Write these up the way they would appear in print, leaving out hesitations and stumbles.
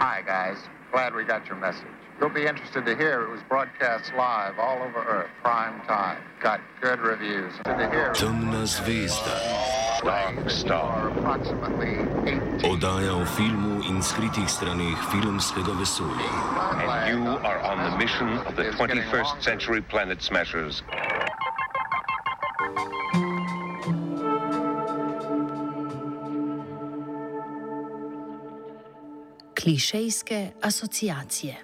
Hi, guys. Glad we got your message. You'll be interested to hear it was broadcast live all over Earth, prime time. Got good reviews. Temna zvezda. Dark Star. Approximately 18. Oddaja o filmu in skritih straneh filmskega vesolja. And you are on the mission of the 21st century Planet Smashers. Klišejske asociacije.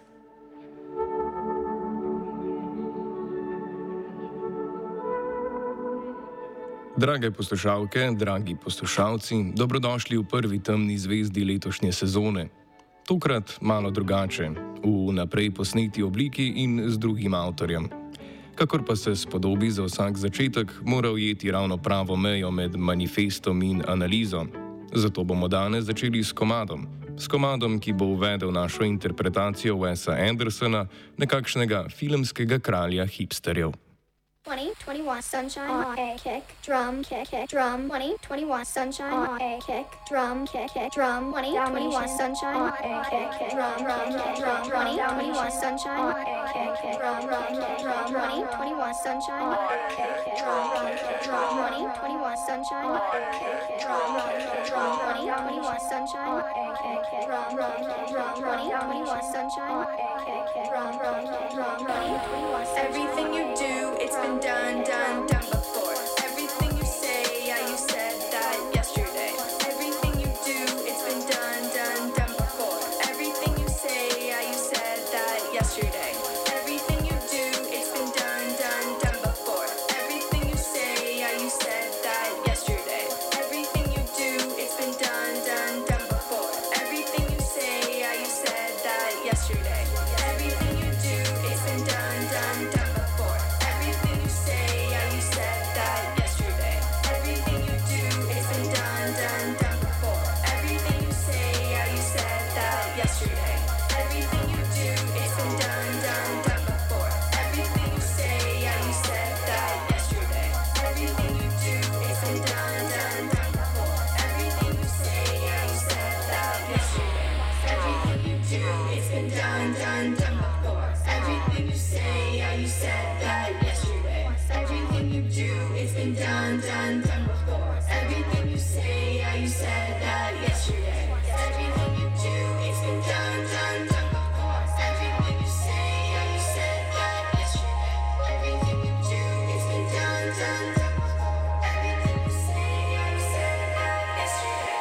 Drage poslušalke, dragi poslušalci, dobrodošli v prvi temni zvezdi letošnje sezone. Tokrat malo drugače, v naprej posneti obliki in z drugim avtorjem. Kakor pa se spodobi za vsak začetek, mora ujeti ravno pravo mejo med manifestom in analizo. Zato bomo danes začeli s komadom, ki bo uvedel našo interpretacijo Wesa Andersona, nekakšnega filmskega kralja hipsterjev. 2021 sunshine on a kick drum drum 2021 sunshine on a kick drum drum 2021 sunshine on a kick drum 2021 sunshine on a kick drum 2021 sunshine on a kick drum 2021 sunshine on a kick drum 2021 sunshine on a kick drum 2021 sunshine on a kick drum 2021 everything you do, it's been done before. Everything you say, yeah, you said that yesterday. Everything you do, it's been done before. Everything you say, yeah, you said that yesterday. Everything you do, it's been done before. Everything you say, yeah, you said that yesterday. Everything you do, it's been done before. Everything you say, yeah, you said that yesterday. Everything you do, it's been done before. Everything you say, yeah, you said that yesterday. Everything you do, it's been done before. Everything you say, yeah, you said that yesterday. Everything you do, it's been done before. Everything you say, yeah, you said that yesterday. Everything you do, it's been done before. Everything you say, yeah, you said that yesterday. Everything you do, it's been done before. Everything you say, yeah, you said that yesterday. Everything you do, it's been done before. Everything you say, yeah, you said that yesterday. Everything you do, it's been done before. Everything you say, yeah, you said that yesterday. Everything you do, it's been done before. Everything you say, yeah, you said that yesterday.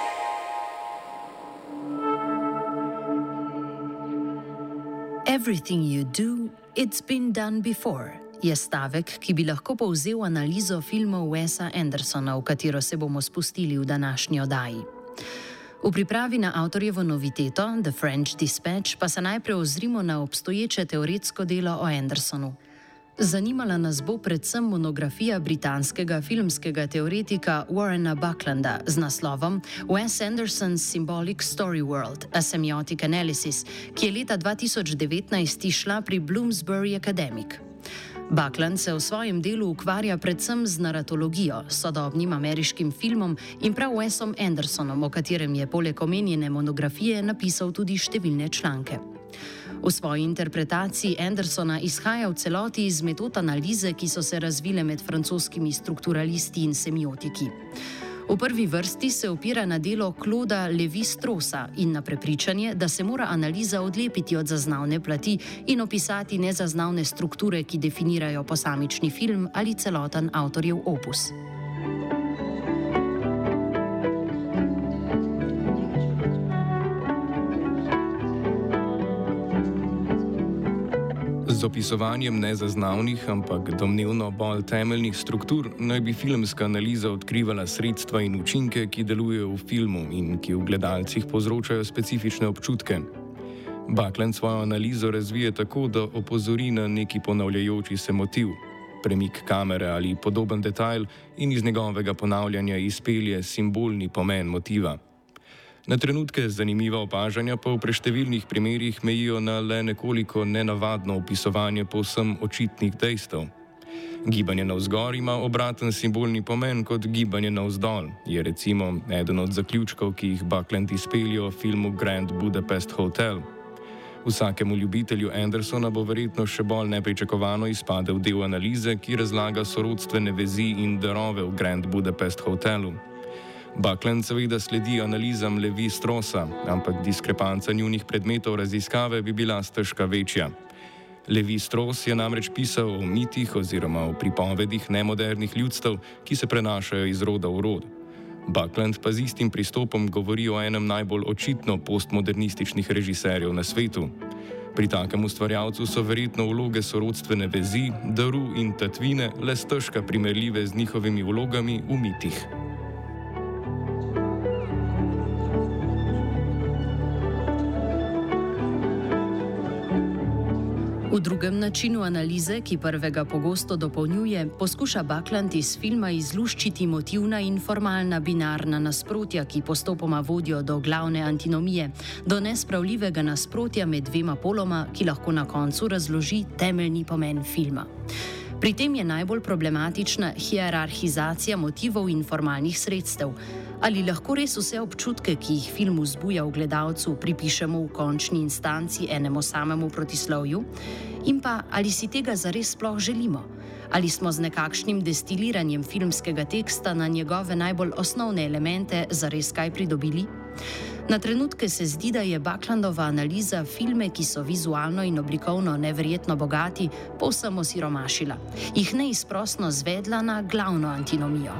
Everything you do, it's been done before, je stavek, ki bi lahko povzel analizo filmov Wesa Andersona, v katero se bomo spustili v današnji oddaji. V pripravi na avtorjevo noviteto, The French Dispatch, pa se najprej ozrimo na obstoječe teoretsko delo o Andersonu. Zanimala nas bo predvsem monografija britanskega filmskega teoretika Warrena Bucklanda z naslovom Wes Anderson's Symbolic Story World, a Semiotic Analysis, ki je leta 2019 izšla pri Bloomsbury Academic. Buckland se v svojem delu ukvarja predvsem z naratologijo, sodobnim ameriškim filmom in prav Wesom Andersonom, o katerem je poleg omenjene monografije napisal tudi številne članke. V svoji interpretaciji Andersona izhaja v celoti iz metod analize, ki so se razvile med francoskimi strukturalisti in semiotiki. V prvi vrsti se opira na delo Clauda Lévi-Straussa in na prepričanje, da se mora analiza odlepiti od zaznavne plati in opisati nezaznavne strukture, ki definirajo posamični film ali celoten avtorjev opus. Z opisovanjem nezaznavnih, ampak domnevno bolj temeljnih struktur naj bi filmska analiza odkrivala sredstva in učinke, ki delujejo v filmu in ki v gledalcih povzročajo specifične občutke. Buckland svojo analizo razvije tako, da opozori na neki ponavljajoči se motiv, premik kamere ali podoben detajl in iz njegovega ponavljanja izpelje simbolni pomen motiva. Na trenutke zanimiva opažanja pa v preštevilnih primerih mejijo na le nekoliko nenavadno opisovanje povsem očitnih dejstev. Gibanje navzgor ima obraten simbolni pomen kot gibanje navzdol, je recimo eden od zaključkov, ki jih Buckland izpelje v filmu Grand Budapest Hotel. Vsakemu ljubitelju Andersona bo verjetno še bolj nepričakovano izpadel del analize, ki razlaga sorodstvene vezi in darove v Grand Budapest Hotelu. Buckland seveda sledi analizam Levi Straussa, ampak diskrepanca njunih predmetov raziskave bi bila stežka večja. Levi Strauss je namreč pisal o mitih oziroma o pripovedih nemodernih ljudstev, ki se prenašajo iz roda v rod. Buckland pa z istim pristopom govori o enem najbolj očitno postmodernističnih režiserjev na svetu. Pri takem ustvarjalcu so verjetno vloge sorodstvene vezi, daru in tatvine le stežka primerljive z njihovimi vlogami v mitih. V drugem načinu analize, ki prvega pogosto dopolnjuje, poskuša Buckland iz filma izluščiti motivna in formalna binarna nasprotja, ki postopoma vodijo do glavne antinomije, do nespravljivega nasprotja med dvema poloma, ki lahko na koncu razloži temeljni pomen filma. Pri tem je najbolj problematična hierarhizacija motivov in formalnih sredstev. Ali lahko res vse občutke, ki jih film vzbuja v gledalcu, pripišemo v končni instanci enemu samemu protislovju? In pa, ali si tega zares sploh želimo? Ali smo z nekakšnim destiliranjem filmskega teksta na njegove najbolj osnovne elemente zares kaj pridobili? Na trenutke se zdi, da je Bucklandova analiza filme, ki so vizualno in oblikovno neverjetno bogati, povsem osiromašila, jih neizprosno zvedla na glavno antinomijo.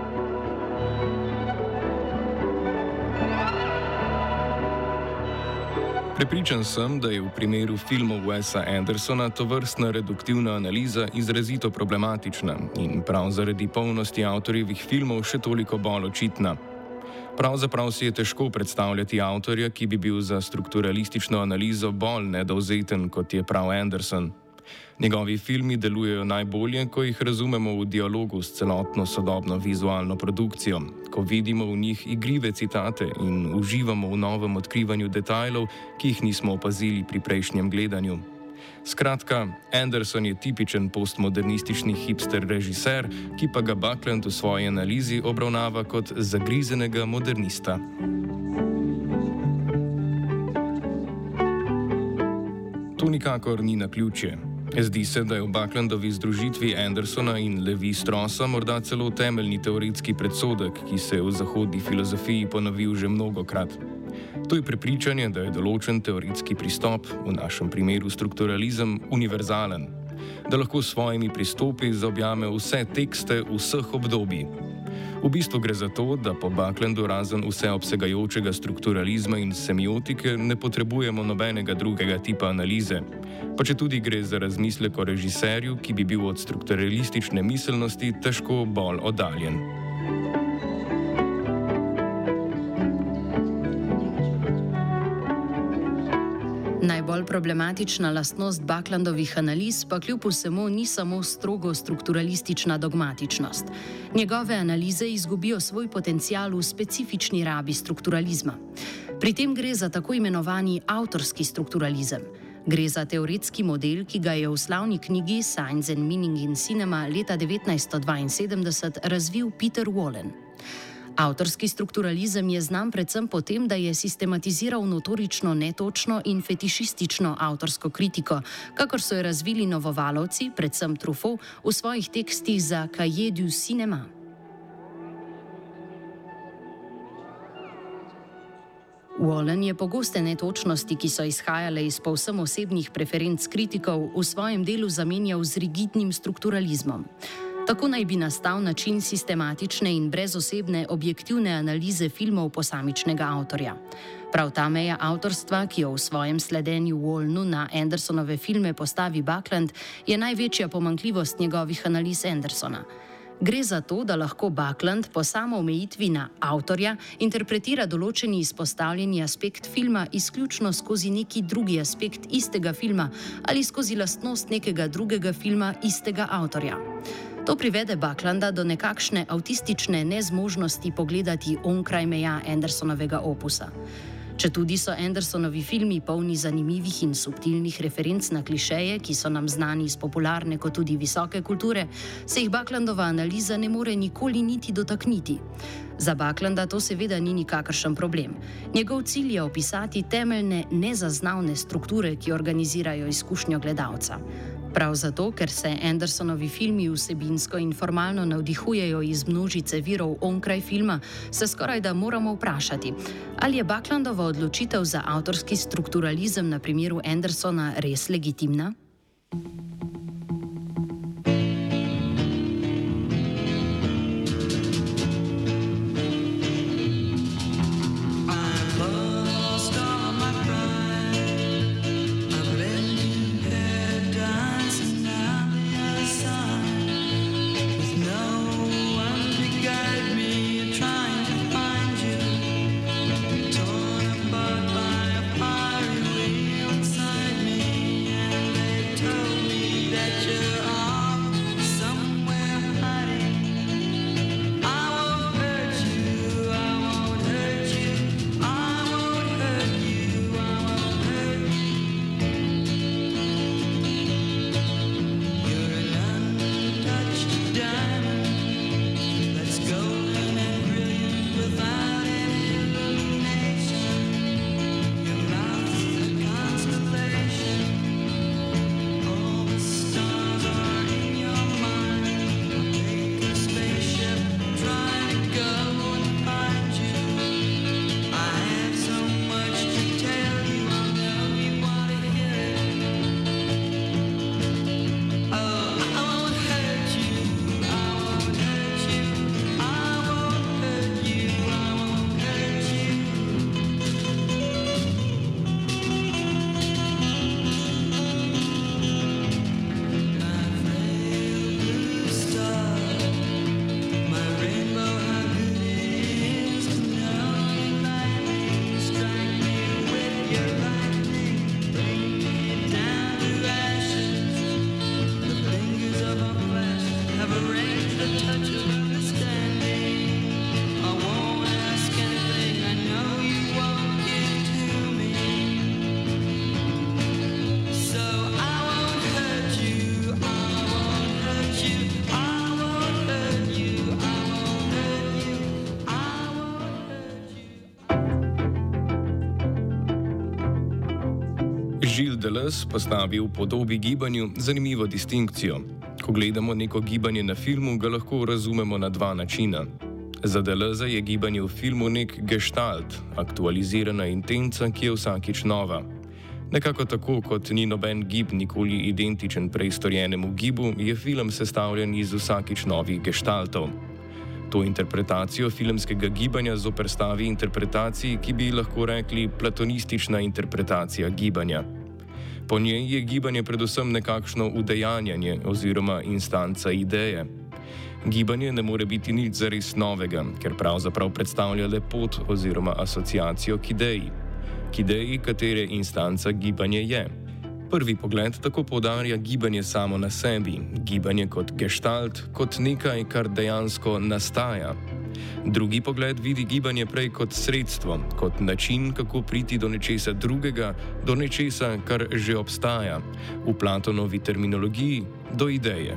Prepričan sem, da je v primeru filmov Wesa Andersona tovrstna reduktivna analiza izrazito problematična in prav zaradi polnosti avtorjevih filmov še toliko bolj očitna. Pravzaprav si je težko predstavljati avtorja, ki bi bil za strukturalistično analizo bolj nedovzeten, kot je prav Anderson. Njegovi filmi delujejo najbolje, ko jih razumemo v dialogu s celotno sodobno vizualno produkcijo, ko vidimo v njih igrive citate in uživamo v novem odkrivanju detajlov, ki jih nismo opazili pri prejšnjem gledanju. Skratka, Anderson je tipičen postmodernistični hipster režiser, ki pa ga Buckland v svoji analizi obravnava kot zagrizenega modernista. To nikakor ni naključje. Zdi se, da je v Bucklandovi združitvi Andersona in Levi Straussa morda celo temeljni teoretski predsodek, ki se je v zahodni filozofiji ponovil že mnogokrat. To je prepričanje, da je določen teoretski pristop, v našem primeru strukturalizem, univerzalen, da lahko s svojimi pristopi zaobjame vse tekste vseh obdobij. V bistvu gre za to, da po Bucklandu razen vseobsegajočega strukturalizma in semiotike ne potrebujemo nobenega drugega tipa analize, pa četudi gre za razmislek o režiserju, ki bi bil od strukturalistične miselnosti težko bolj oddaljen. Najbolj problematična lastnost Bucklandovih analiz pa kljub vsemu ni samo strogo strukturalistična dogmatičnost. Njegove analize izgubijo svoj potencial v specifični rabi strukturalizma. Pri tem gre za tako imenovani avtorski strukturalizem. Gre za teoretski model, ki ga je v slavni knjigi Science and Meaning in Cinema leta 1972 razvil Peter Wallen. Avtorski strukturalizem je znan predvsem po tem, da je sistematiziral notorično netočno in fetišistično avtorsko kritiko, kakor so jo razvili novovalovci, predvsem Truffaut, v svojih tekstih za Cahiers du Cinéma. Wallen je pogoste netočnosti, ki so izhajale iz povsem osebnih preferenc kritikov, v svojem delu zamenjal z rigidnim strukturalizmom. Tako naj bi nastal način sistematične in brezosebne objektivne analize filmov posamičnega avtorja. Prav ta meja avtorstva, ki jo v svojem sledenju Wallenu na Andersonove filme postavi Buckland, je največja pomanjkljivost njegovih analiz Andersona. Gre za to, da lahko Buckland po samoomejitvi na avtorja interpretira določeni izpostavljeni aspekt filma izključno skozi neki drugi aspekt istega filma ali skozi lastnost nekega drugega filma istega avtorja. To privede Bucklanda do nekakšne avtistične nezmožnosti pogledati onkraj meja Andersonovega opusa. Četudi so Andersonovi filmi polni zanimivih in subtilnih referenc na klišeje, ki so nam znani iz popularne kot tudi visoke kulture, se jih Baclandova analiza ne more nikoli niti dotakniti. Za Baclanda to seveda ni nikakršen problem. Njegov cilj je opisati temeljne nezaznavne strukture, ki organizirajo izkušnjo gledalca. Prav zato, ker se Andersonovi filmi vsebinsko in formalno navdihujejo iz množice virov onkraj filma, se skorajda moramo vprašati, ali je Baclandova odločitev za avtorski strukturalizem na primeru Andersona res legitimna? Gilles Deleuze postavi v podobi gibanju zanimivo distinkcijo. Ko gledamo neko gibanje na filmu, ga lahko razumemo na dva načina. Za Deleuze je gibanje v filmu nek gestalt, aktualizirana intenca, ki je vsakič nova. Nekako tako, kot ni noben gib nikoli identičen prej storjenemu gibu, je film sestavljen iz vsakič novih gestaltov. To interpretacijo filmskega gibanja zoperstavi interpretaciji, ki bi lahko rekli platonistična interpretacija gibanja. Po njej je gibanje predvsem nekakšno udejanjanje oziroma instanca ideje. Gibanje ne more biti nič zares novega, ker pravzaprav predstavlja le pot oziroma asociacijo k ideji. K ideji, katere instanca gibanje je. Prvi pogled tako poudarja gibanje samo na sebi, gibanje kot gestalt, kot nekaj, kar dejansko nastaja. Drugi pogled vidi gibanje prej kot sredstvo, kot način, kako priti do nečesa drugega, do nečesa, kar že obstaja, v Platonovi terminologiji do ideje.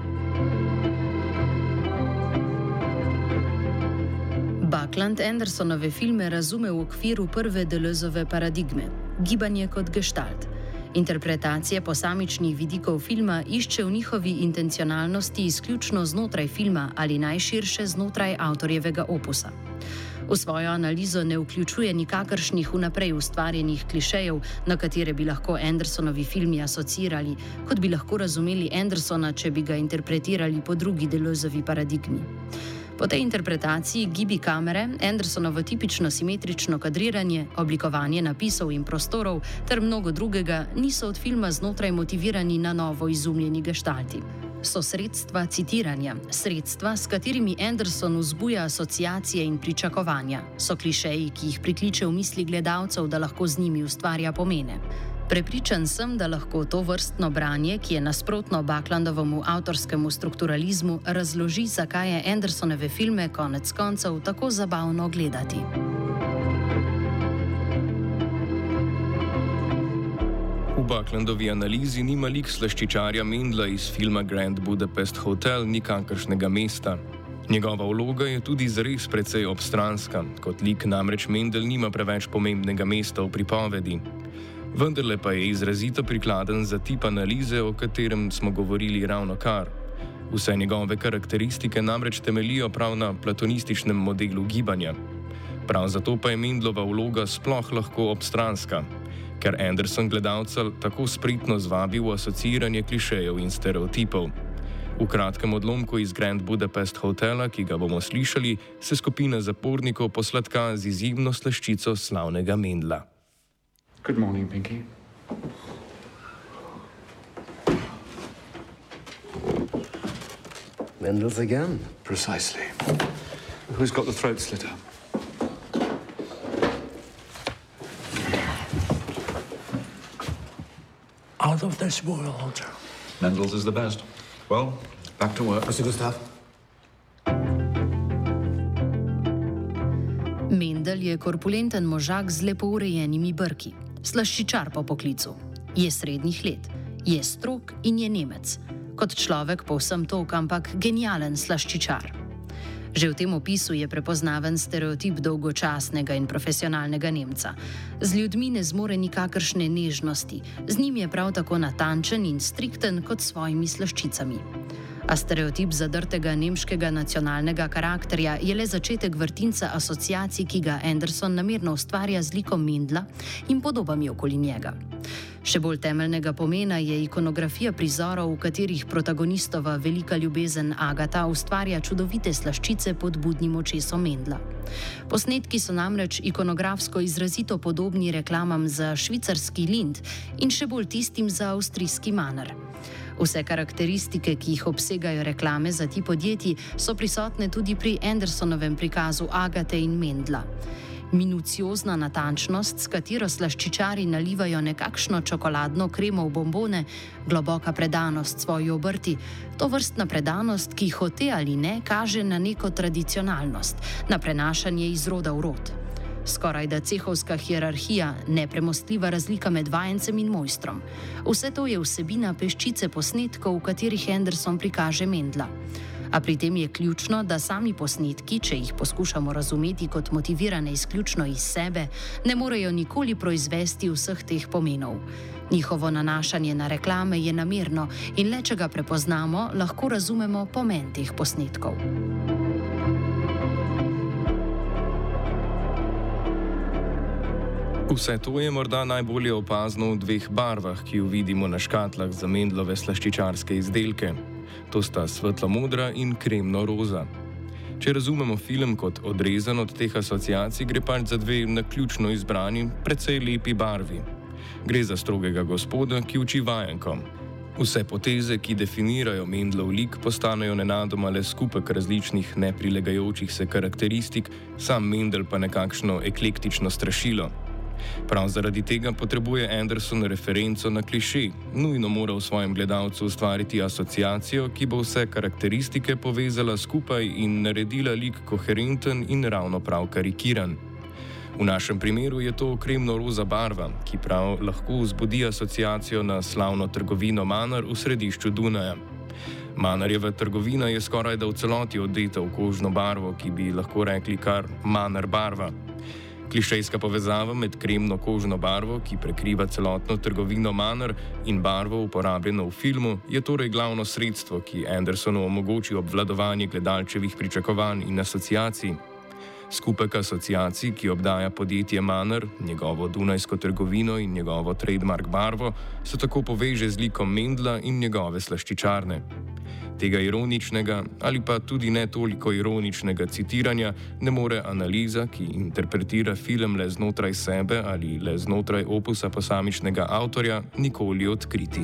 Bacland Andersonove filme razume v okviru prve Deleuzove paradigme, gibanje kot gestalt. Interpretacije posamičnih vidikov filma išče v njihovi intencionalnosti izključno znotraj filma ali najširše znotraj avtorjevega opusa. V svojo analizo ne vključuje nikakršnih vnaprej ustvarjenih klišejev, na katere bi lahko Andersonovi filmi asociirali, kot bi lahko razumeli Andersona, če bi ga interpretirali po drugi Deleuzovi paradigmi. Po tej interpretaciji gibi kamere, Andersonovo tipično simetrično kadriranje, oblikovanje napisov in prostorov ter mnogo drugega niso od filma znotraj motivirani na novo izumljeni gestalti. So sredstva citiranja, sredstva, s katerimi Anderson vzbuja asociacije in pričakovanja, so klišeji, ki jih prikliče v misli gledalcev, da lahko z njimi ustvarja pomene. Prepričan sem, da lahko to vrstno branje, ki je nasprotno Baclandovemu avtorskemu strukturalizmu, razloži, zakaj je Andersonove filme konec koncev tako zabavno gledati. Bucklandovi analizi nima lik slaščičarja Mendla iz filma Grand Budapest Hotel nikakršnega mesta. Njegova vloga je tudi zares precej obstranska, kot lik namreč Mendel nima preveč pomembnega mesta v pripovedi. Vendarle pa je izrazito prikladen za tip analize, o katerem smo govorili ravnokar. Vse njegove karakteristike namreč temeljijo prav na platonističnem modelu gibanja. Prav zato pa je Mendlova vloga sploh lahko obstranska, ker Anderson gledalca tako spretno zvabi v asociiranje klišejev in stereotipov. V kratkem odlomku iz Grand Budapest Hotela, ki ga bomo slišali, se skupina zapornikov posladka z izjemno slaščico slavnega Mendla. Good morning, Pinky. Mendel's again. Precisely. Who's got the throat slitter? Out of this world. Mendel's is the best. Well, back to work. Mr. Gustav. Mendel je korpulenten možak z lepo urejenimi brki, slaščičar po poklicu. Je srednjih let, je strog in je Nemec. Kot človek povsem tok, ampak genijalen slaščičar. Že v tem opisu je prepoznaven stereotip dolgočasnega in profesionalnega Nemca. Z ljudmi ne zmore nikakršne nežnosti, z njim je prav tako natančen in strikten kot s svojimi slaščicami. A stereotip zadrtega nemškega nacionalnega karakterja je le začetek vrtinca asociacij, ki ga Anderson namerno ustvarja z likom Mendla in podobami okoli njega. Še bolj temeljnega pomena je ikonografija prizorov, v katerih protagonistova velika ljubezen Agata ustvarja čudovite slaščice pod budnim očesom Mendla. Posnetki so namreč ikonografsko izrazito podobni reklamam za švicarski Lind in še bolj tistim za avstrijski Manner. Vse karakteristike, ki jih obsegajo reklame za ti podjetji, so prisotne tudi pri Andersonovem prikazu Agate in Mendla. Minuciozna natančnost, s katero slaščičari nalivajo nekakšno čokoladno kremo v bombone, globoka predanost svoji obrti, to vrstna predanost, ki hote ali ne kaže na neko tradicionalnost, na prenašanje iz roda v rod. Skorajda cehovska hierarhija, nepremostljiva razlika med vajencem in mojstrom. Vse to je vsebina peščice posnetkov, v katerih Anderson prikaže Mendla. A pri tem je ključno, da sami posnetki, če jih poskušamo razumeti kot motivirane izključno iz sebe, ne morejo nikoli proizvesti vseh teh pomenov. Njihovo nanašanje na reklame je namerno in le če ga prepoznamo, lahko razumemo pomen teh posnetkov. Vse to je morda najbolje opazno v dveh barvah, ki ju vidimo na škatlah za Mendlove slaščičarske izdelke. To sta svetlo-modra in kremno-roza. Če razumemo film kot odrezan od teh asociacij, gre pač za dve naključno izbrani, precej lepi barvi. Gre za strogega gospoda, ki uči vajenkom. Vse poteze, ki definirajo Mendlov lik, postanejo nenadoma le skupek različnih neprilegajočih se karakteristik, sam Mendel pa nekakšno eklektično strašilo. Prav zaradi tega potrebuje Anderson referenco na klišej, nujno mora v svojem gledalcu ustvariti asociacijo, ki bo vse karakteristike povezala skupaj in naredila lik koherenten in ravno prav karikiran. V našem primeru je to kremno-roza barva, ki prav lahko vzbudi asociacijo na slavno trgovino Manner v središču Dunaja. Mannerjeva trgovina je skorajda v celoti odeta v kožno barvo, ki bi lahko rekli kar Manner barva. Klišejska povezava med kremno kožno barvo, ki prekriva celotno trgovino Manner, in barvo uporabljeno v filmu, je torej glavno sredstvo, ki Andersonu omogoči obvladovanje gledalčevih pričakovanj in asociacij. Skupek asociacij, ki obdaja podjetje Manner, njegovo dunajsko trgovino in njegovo trademark barvo, se tako poveže z likom Mendla in njegove slaščičarne. Tega ironičnega ali pa tudi ne toliko ironičnega citiranja ne more analiza, ki interpretira film le znotraj sebe ali le znotraj opusa posamičnega avtorja, nikoli odkriti.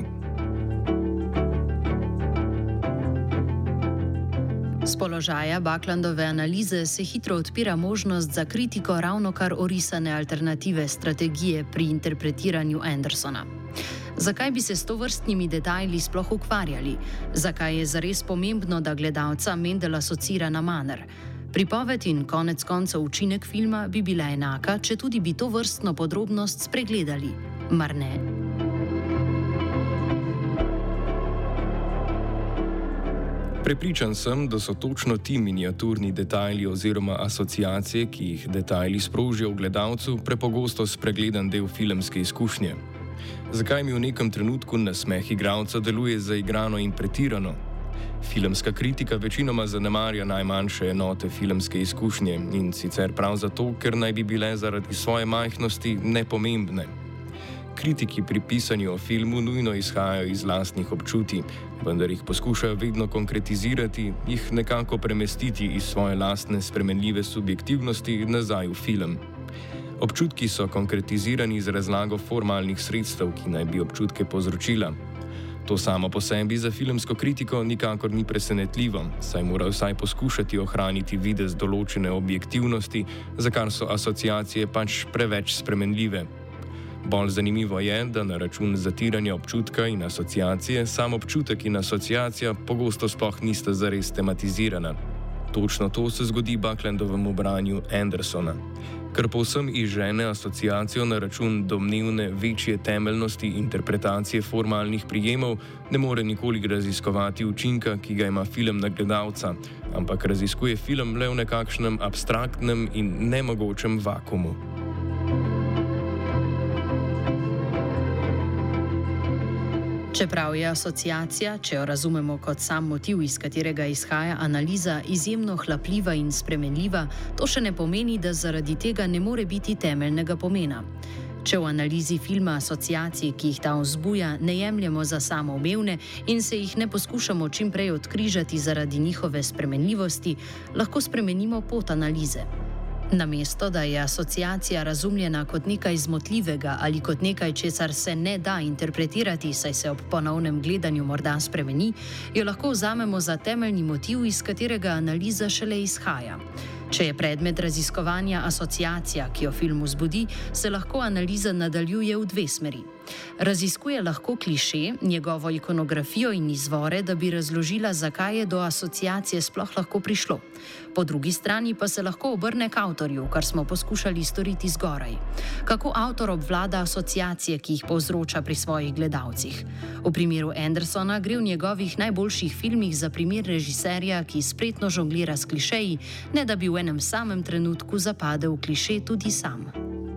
Z položaja Bucklandove analize se hitro odpira možnost za kritiko ravnokar orisane alternative strategije pri interpretiranju Andersona. Zakaj bi se s tovrstnimi detajli sploh ukvarjali? Zakaj je zares pomembno, da gledalca Mendel asocira na Manner? Pripoved in konec koncev učinek filma bi bila enaka, če tudi bi to vrstno podrobnost spregledali. Mar ne? Prepričan sem, da so točno ti miniaturni detajli oziroma asociacije, ki jih detajli sprožijo v gledalcu, prepogosto spregledan del filmske izkušnje. Zakaj mi v nekem trenutku nasmeh igralca deluje zaigrano in pretirano? Filmska kritika večinoma zanemarja najmanjše enote filmske izkušnje in sicer prav zato, ker naj bi bile zaradi svoje majhnosti nepomembne. Kritiki pri pisanju o filmu nujno izhajajo iz lastnih občutij, vendar jih poskušajo vedno konkretizirati, jih nekako premestiti iz svoje lastne spremenljive subjektivnosti nazaj v film. Občutki so konkretizirani z razlago formalnih sredstev, ki naj bi občutke povzročila. To samo po sebi za filmsko kritiko nikakor ni presenetljivo, saj mora vsaj poskušati ohraniti videz določene objektivnosti, za kar so asociacije pač preveč spremenljive. Bolj zanimivo je, da na račun zatiranja občutka in asociacije sam občutek in asociacija pogosto sploh nista zares tematizirana. Točno to se zgodi Bucklandovemu branju Andersona, ker povsem izžene asociacijo na račun domnevne večje temeljnosti interpretacije formalnih prijemov, ne more nikoli raziskovati učinka, ki ga ima film na gledalca, ampak raziskuje film le v nekakšnem abstraktnem in nemogočem vakuumu. Čeprav je asociacija, če jo razumemo kot sam motiv, iz katerega izhaja analiza, izjemno hlapljiva in spremenljiva, to še ne pomeni, da zaradi tega ne more biti temeljnega pomena. Če v analizi filma asociacij, ki jih ta vzbuja, ne jemljemo za samoumevne in se jih ne poskušamo čim prej odkrižati zaradi njihove spremenljivosti, lahko spremenimo pot analize. Namesto, da je asociacija razumljena kot nekaj zmotljivega ali kot nekaj, česar se ne da interpretirati, saj se ob ponovnem gledanju morda spremeni, jo lahko vzamemo za temeljni motiv, iz katerega analiza šele izhaja. Če je predmet raziskovanja asociacija, ki jo film vzbudi, se lahko analiza nadaljuje v dve smeri. Raziskuje lahko kliše, njegovo ikonografijo in izvore, da bi razložila, zakaj je do asociacije sploh lahko prišlo. Po drugi strani pa se lahko obrne k avtorju, kar smo poskušali storiti zgoraj. Kako avtor obvlada asociacije, ki jih povzroča pri svojih gledalcih? V primeru Andersona gre v njegovih najboljših filmih za primer režiserja, ki spretno žonglira s klišeji, ne da bi v enem samem trenutku zapadel v kliše tudi sam.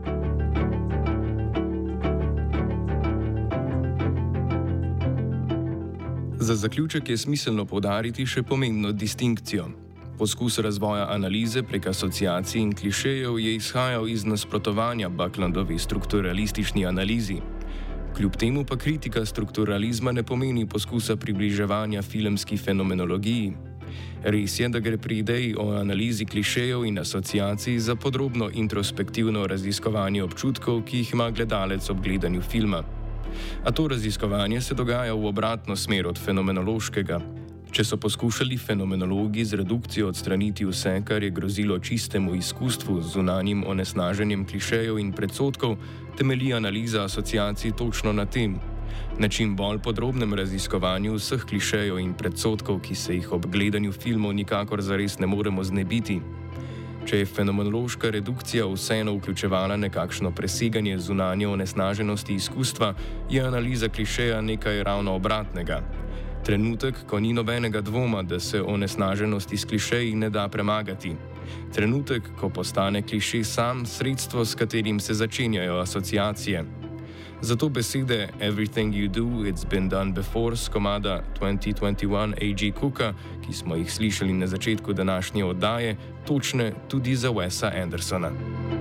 Za zaključek je smiselno poudariti še pomembno distinkcijo. Poskus razvoja analize prek asociacij in klišejev je izhajal iz nasprotovanja Bucklandovi strukturalistični analizi. Kljub temu pa kritika strukturalizma ne pomeni poskusa približevanja filmski fenomenologiji. Res je, da gre pri ideji o analizi klišejev in asociacij za podrobno introspektivno raziskovanje občutkov, ki jih ima gledalec ob gledanju filma. A to raziskovanje se dogaja v obratno smer od fenomenološkega. Če so poskušali fenomenologi z redukcijo odstraniti vse, kar je grozilo čistemu izkustvu z zunanjim onesnaženjem klišejev in predsodkov, temelji analiza asociacij točno na tem. Na čim bolj podrobnem raziskovanju vseh klišejev in predsodkov, ki se jih ob gledanju filmov nikakor zares ne moremo znebiti. Če je fenomenološka redukcija vseeno vključevala nekakšno preseganje zunanje onesnaženosti izkustva, je analiza klišeja nekaj ravno obratnega. Trenutek, ko ni nobenega dvoma, da se onesnaženosti s klišeji ne da premagati. Trenutek, ko postane kliše sam sredstvo, s katerim se začenjajo asociacije. Zato besede Everything you do, it's been done before z komada 2021 A.G. Cooka, ki smo jih slišali na začetku današnje oddaje, točne tudi za Wesa Andersona.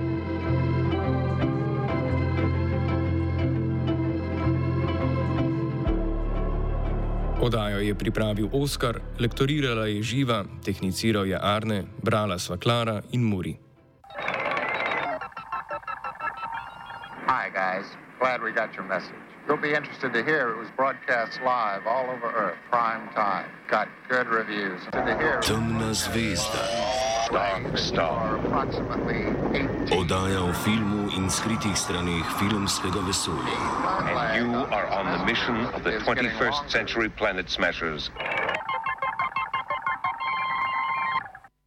Oddajo je pripravil Oskar, lektorirala je Živa, tehniciral je Arne, brala sva Klara in Muri. Hi guys, glad we got your message. You'll be interested to hear it was broadcast live all over Earth, prime time. Got good reviews. Temna zvezda. Oddaja o filmu in skritih straneh filmskega vesolja. And you are on the mission of the 21st century planet smashers.